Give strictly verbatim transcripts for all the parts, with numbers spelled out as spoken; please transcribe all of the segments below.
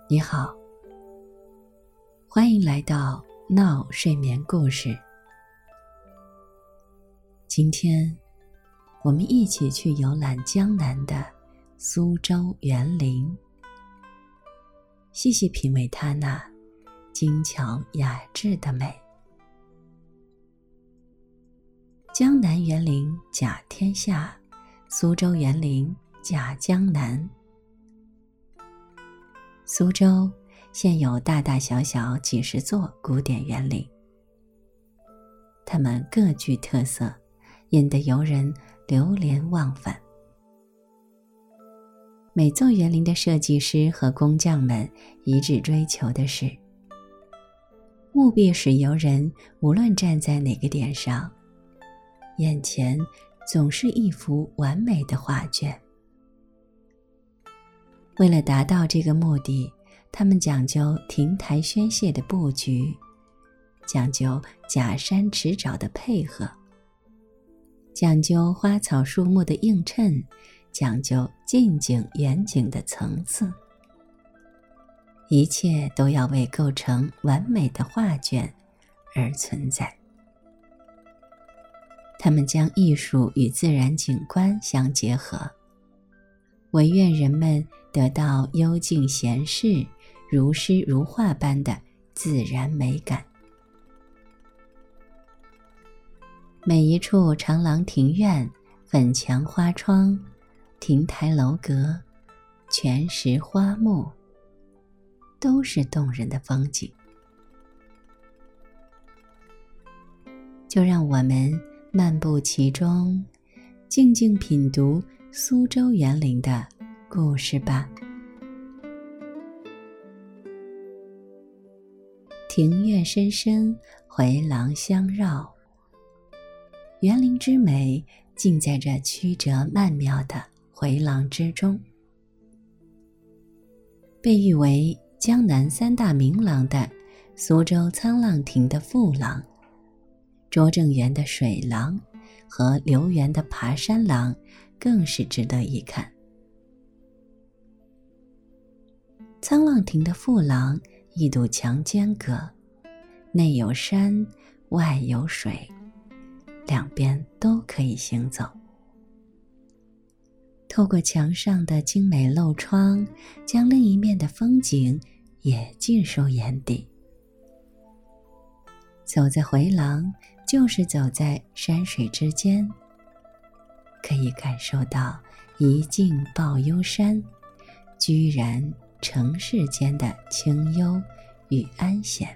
你好，欢迎来到闹睡眠故事。今天我们一起去游览江南的苏州园林，细细品味它那精巧雅致的美。江南园林甲天下，苏州园林甲江南。苏州现有大大小小几十座古典园林，它们各具特色，引得游人流连忘返。每座园林的设计师和工匠们一致追求的是，务必使游人无论站在哪个点上，眼前总是一幅完美的画卷。为了达到这个目的，他们讲究亭台轩榭的布局，讲究假山池沼的配合，讲究花草树木的映衬，讲究近景远景的层次，一切都要为构成完美的画卷而存在。他们将艺术与自然景观相结合，惟愿人们得到幽静闲适、如诗如画般的自然美感。每一处长廊庭院、粉墙花窗、亭台楼阁、泉石花木，都是动人的风景。就让我们漫步其中，静静品读苏州园林的故事吧。庭院深深，回廊相绕，园林之美尽在这曲折曼妙的回廊之中。被誉为江南三大名廊的苏州沧浪亭的复廊、拙政园的水廊和留园的爬山廊更是值得一看。沧浪亭的复廊一堵墙间隔，内有山，外有水，两边都可以行走。透过墙上的精美漏窗，将另一面的风景也尽收眼底。走在回廊，就是走在山水之间，可以感受到一径报幽山，居然城市间的清幽与安闲。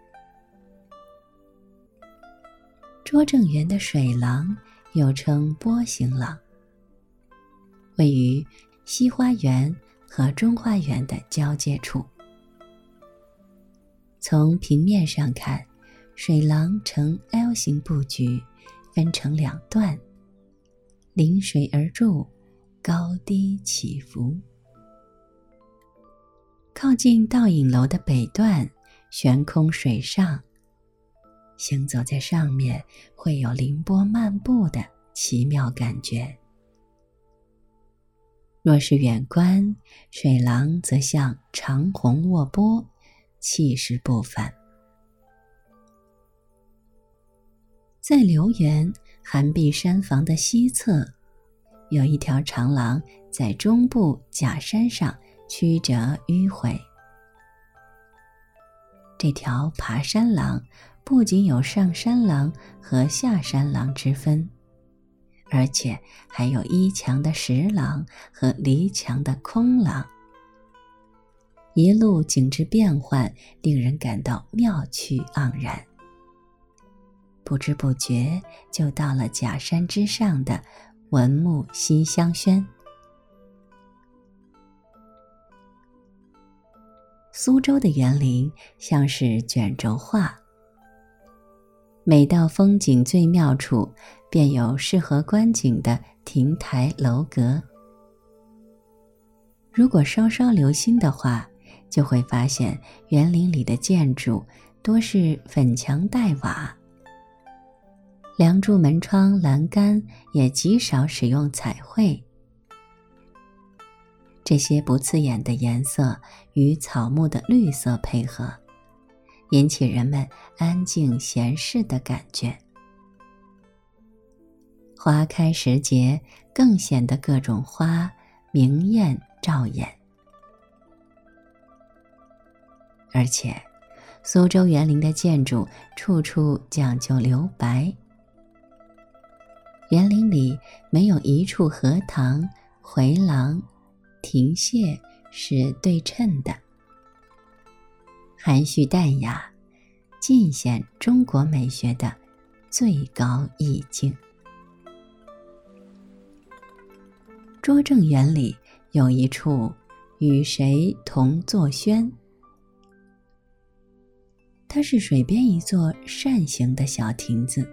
拙政园的水廊又称波形廊，位于西花园和中花园的交界处。从平面上看，水廊呈 L 型布局，分成两段，临水而筑，高低起伏。靠近倒影楼的北段，悬空水上，行走在上面会有凌波漫步的奇妙感觉。若是远观，水廊则像长虹卧波，气势不凡。在留园寒碧山房的西侧，有一条长廊在中部假山上曲折迂回。这条爬山廊不仅有上山廊和下山廊之分，而且还有依墙的石廊和离墙的空廊。一路景致变幻，令人感到妙趣盎然。不知不觉就到了假山之上的文木西厢轩。苏州的园林像是卷轴画，每到风景最妙处，便有适合观景的亭台楼阁。如果稍稍留心的话，就会发现园林里的建筑多是粉墙黛瓦，梁柱门窗栏杆也极少使用彩绘。 这些不刺眼的颜色与草木的绿色配合，引起人们安静闲适的感觉。花开时节，更显得各种花明艳照眼。而且苏州园林的建筑处处讲究留白，园林里没有一处荷塘、回廊、亭榭是对称的，含蓄淡雅，尽显中国美学的最高意境。拙政园里有一处与谁同坐轩，它是水边一座扇形的小亭子，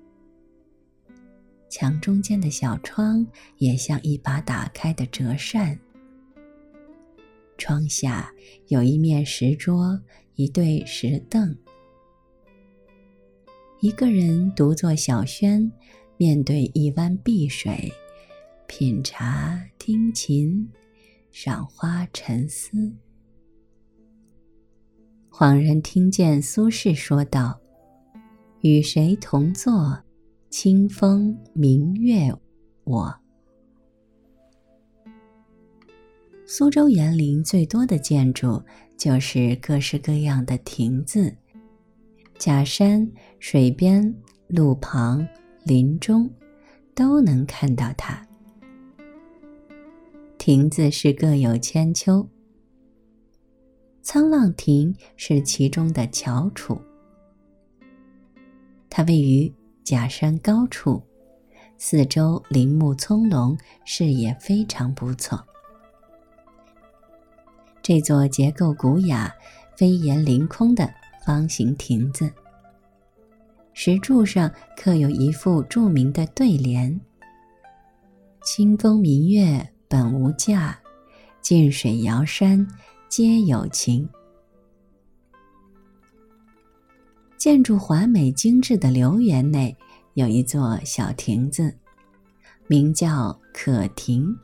墙中间的小窗也像一把打开的折扇，窗下有一面石桌，一对石凳，一个人独坐小轩，面对一湾碧水，品茶听琴，赏花沉思。恍然听见苏轼说道：与谁同坐，清风明月我。苏州园林最多的建筑就是各式各样的亭子，假山、水边、路旁、林中都能看到它。亭子是各有千秋，沧浪亭是其中的翘楚，它位于假山高处，四周林木葱茏，视野非常不错。这座结构古雅、飞檐凌空的方形亭子，石柱上刻有一副著名的对联：清风明月本无价，近水遥山皆有情。建筑华美精致的留园内有一座小亭子，名叫可亭，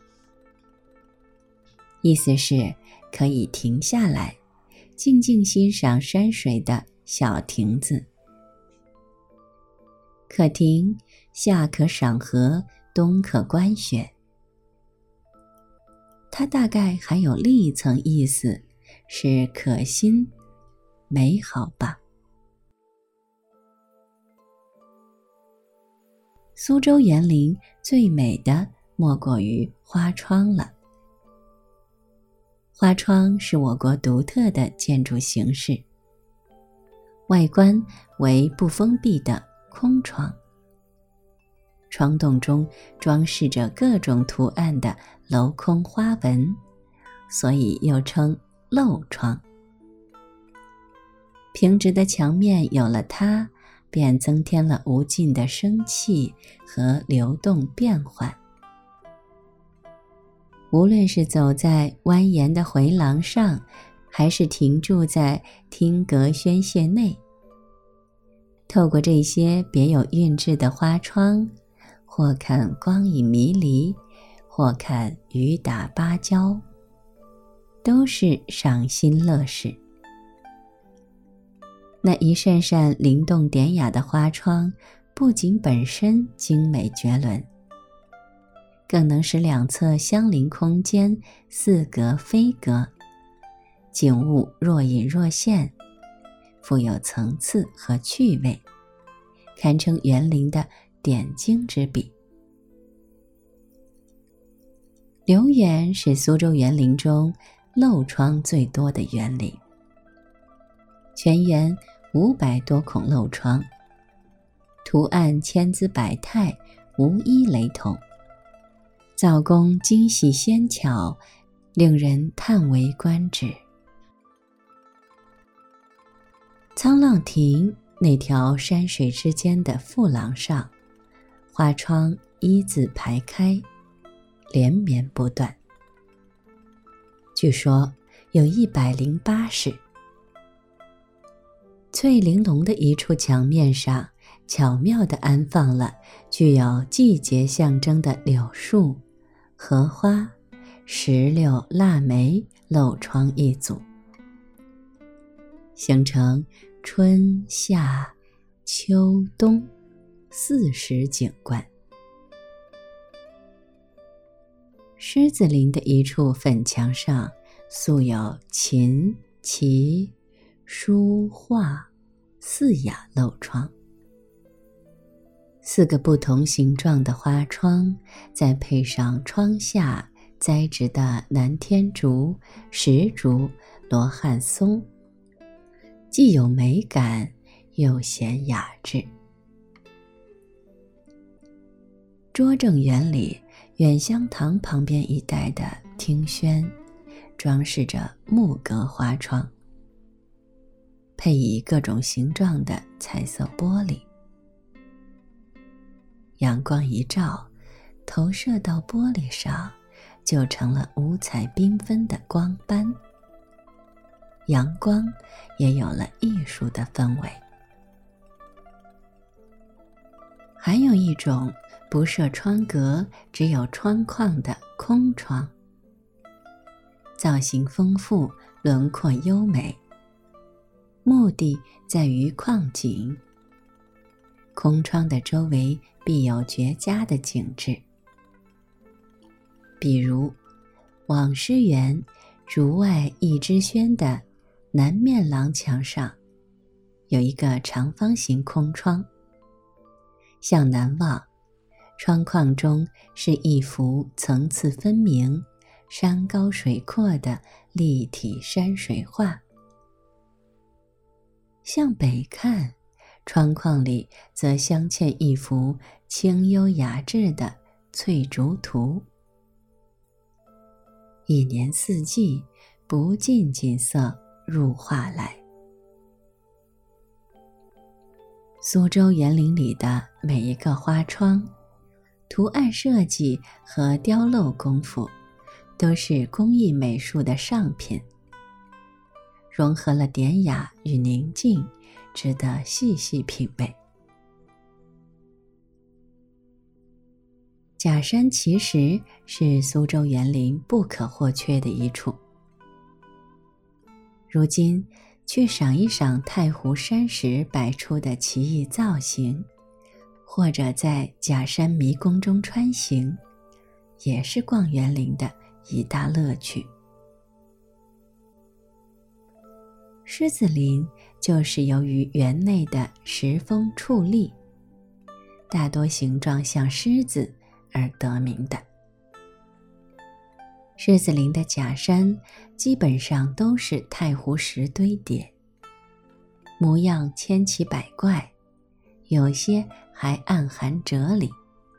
意思是可以停下来静静欣赏山水的小亭子。可亭夏可赏荷，冬可观雪。它大概还有另一层意思，是可心美好吧。苏州园林最美的莫过于花窗了。花窗是我国独特的建筑形式，外观为不封闭的空窗，窗洞中装饰着各种图案的镂空花纹，所以又称镂窗。平直的墙面有了它，便增添了无尽的生气和流动变幻。无论是走在蜿蜒的回廊上，还是停驻在厅阁轩榭内，透过这些别有韵致的花窗，或看光影迷离，或看雨打芭蕉，都是赏心乐事。那一扇扇灵动典雅的花窗，不仅本身精美绝伦，更能使两侧相邻空间似隔非隔，景物若隐若现，富有层次和趣味，堪称园林的点睛之笔。留园是苏州园林中镂窗最多的园林，全园五百多孔镂窗，图案千姿百态，无一雷同，造工精细纤巧，令人叹为观止。沧浪亭那条山水之间的复廊上，花窗一字排开，连绵不断，据说有一百零八室。翠玲珑的一处墙面上，巧妙地安放了具有季节象征的柳树、荷花、 石榴、腊梅、漏窗一组，形成春夏秋冬四时景观。狮子林的一处粉墙上素有琴、棋、书画四雅漏窗，四个不同形状的花窗，再配上窗下栽植的南天竹、石竹、罗汉松，既有美感又显雅致。拙政园里远香堂旁边一带的厅轩，装饰着木格花窗，配以各种形状的彩色玻璃。阳光一照，投射到玻璃上，就成了五彩缤纷的光斑。阳光也有了艺术的氛围。还有一种不设窗格，只有窗框的空窗，造型丰富，轮廓优美，目的在于框景。空窗的周围必有绝佳的景致，比如网师园竹外一枝轩的南面廊墙上有一个长方形空窗，向南望，窗框中是一幅层次分明、山高水阔的立体山水画。向北看，窗框里则镶嵌一幅清幽雅致的翠竹图。一年四季，不尽景色入画来。苏州园林里的每一个花窗，图案设计和雕镂功夫都是工艺美术的上品，融合了典雅与宁静，值得细细品味。假山奇石是苏州园林不可或缺的一处。如今去赏一赏太湖山石摆出的奇异造型，或者在假山迷宫中穿行，也是逛园林的一大乐趣。狮子林就是由于园内的石峰矗立，大多形状像狮子而得名的。狮子林的假山基本上都是太湖石堆叠，模样千奇百怪，有些还暗含哲理。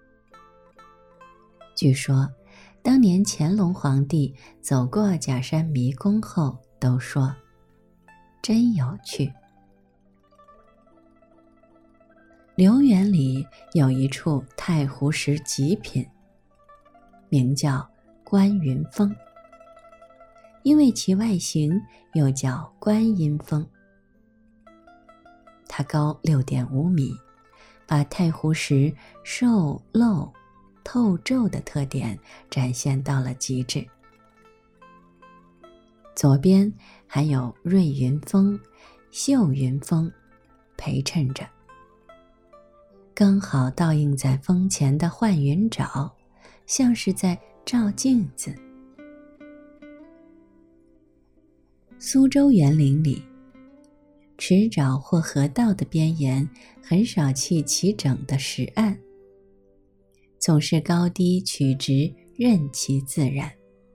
据说当年乾隆皇帝走过假山迷宫后都说真有趣。留园里有一处太湖石极品，名叫观云峰，因为其外形又叫观音峰。它高 六点五米，把太湖石瘦漏透皱的特点展现到了极致。左边还有瑞云峰、秀云峰陪衬着，刚好倒映在峰前的幻云沼，像是在照镜子。苏州园林里，池沼或河道的边沿很少砌齐整的石岸，总是高低曲直，任其自然。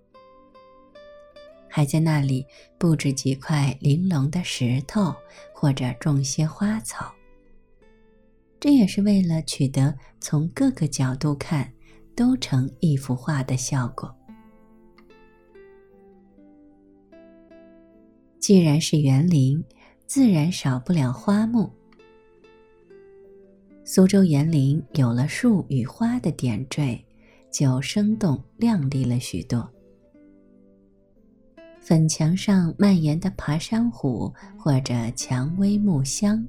还在那里布置几块玲珑的石头，或者种些花草，这也是为了取得从各个角度看都成一幅画的效果。既然是园林，自然少不了花木。苏州园林有了树与花的点缀，就生动亮丽了许多。粉墙上蔓延的爬山虎或者蔷薇木香，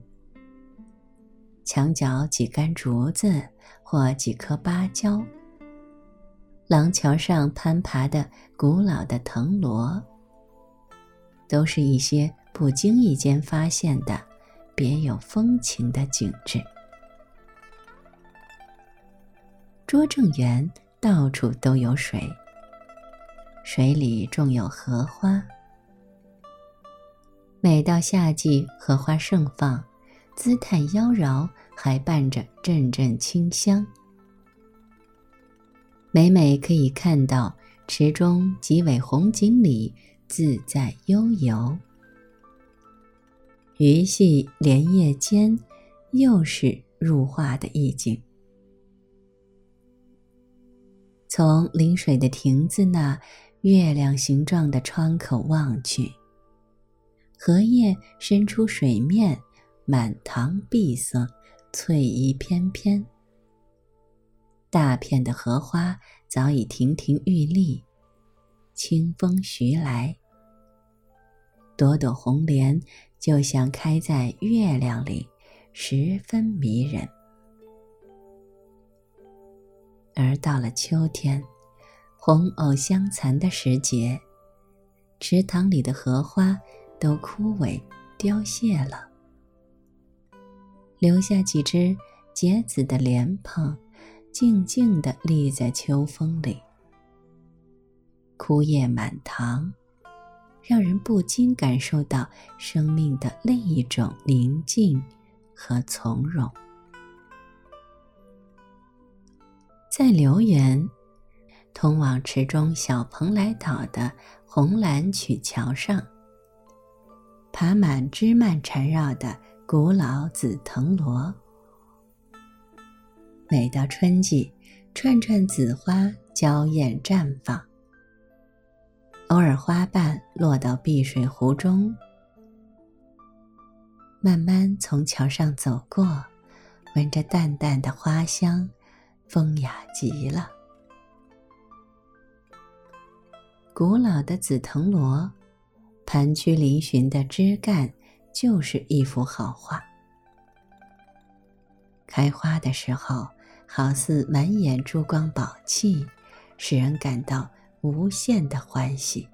墙角几根竹子或几棵芭蕉， 廊桥上攀爬的古老的藤萝，都是一些不经意间发现的别有风情的景致。拙政园到处都有水，水里种有荷花。每到夏季，荷花盛放，姿态妖娆，还伴着阵阵清香。每每可以看到池中几尾红锦鲤自在悠游，鱼戏莲叶间，又是入画的意境。从临水的亭子那月亮形状的窗口望去，荷叶伸出水面，满堂碧色，翠衣翩翩。大片的荷花早已亭亭玉立，清风徐来，朵朵红莲就像开在月亮里，十分迷人。而到了秋天，红藕香残的时节，池塘里的荷花都枯萎凋谢了，留下几只结子的莲蓬，静静地立在秋风里。枯叶满堂，让人不禁感受到生命的另一种宁静和从容。在留园，通往池中小蓬莱岛的红蓝曲桥上，爬满枝蔓缠绕的古老紫藤萝。每到春季，串串紫花娇艳绽放，偶尔花瓣落到碧水湖中。慢慢从桥上走过，闻着淡淡的花香，风雅极了。古老的紫藤萝，盘曲嶙峋的枝干，就是一幅好画。开花的时候，好似满眼珠光宝气，使人感到无限的欢喜。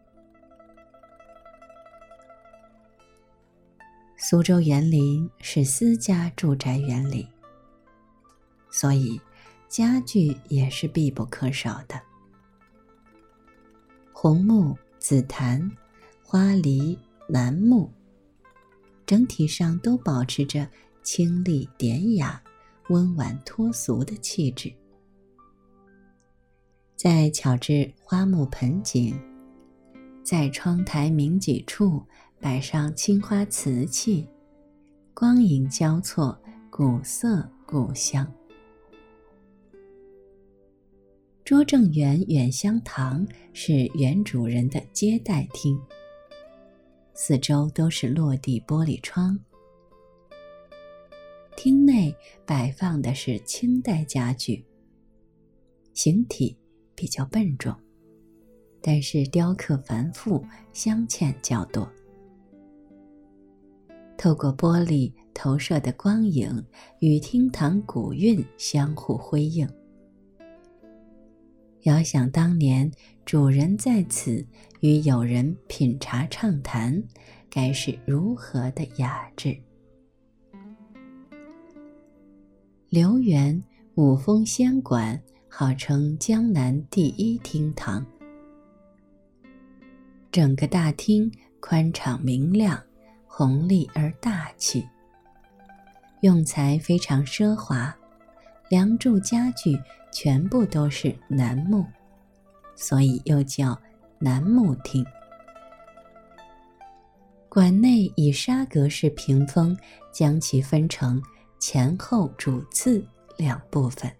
苏州园林是私家住宅园林，所以家具也是必不可少的。红木、紫檀、花梨、楠木，整体上都保持着清丽典雅、温婉脱俗的气质。再巧制花木盆景，在窗台明几处摆上青花瓷器，光影交错，古色古香。拙政园远香堂是园主人的接待厅，四周都是落地玻璃窗。厅内摆放的是清代家具，形体比较笨重，但是雕刻繁复，镶嵌较多。透过玻璃投射的光影与厅堂古韵相互辉映。遥想当年主人在此与友人品茶畅谈，该是如何的雅致。留园五峰仙馆号称江南第一厅堂，整个大厅宽敞明亮，宏丽而大气，用材非常奢华，梁柱家具全部都是楠木，所以又叫楠木厅。馆内以沙格式屏风将其分成前后主次两部分，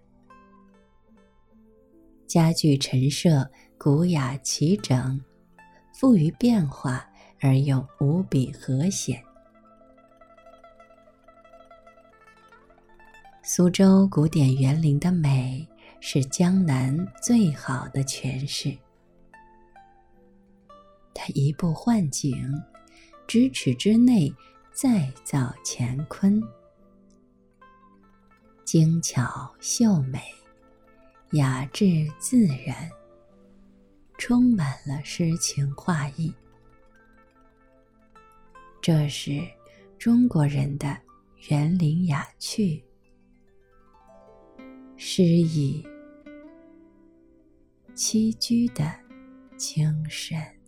家具陈设古雅齐整，富于变化而又无比和谐。苏州古典园林的美是江南最好的诠释。它一步换景，咫尺之内再造乾坤，精巧秀美，雅致自然， 充满了诗情画意。这是中国人的园林雅趣，诗意栖居的精神。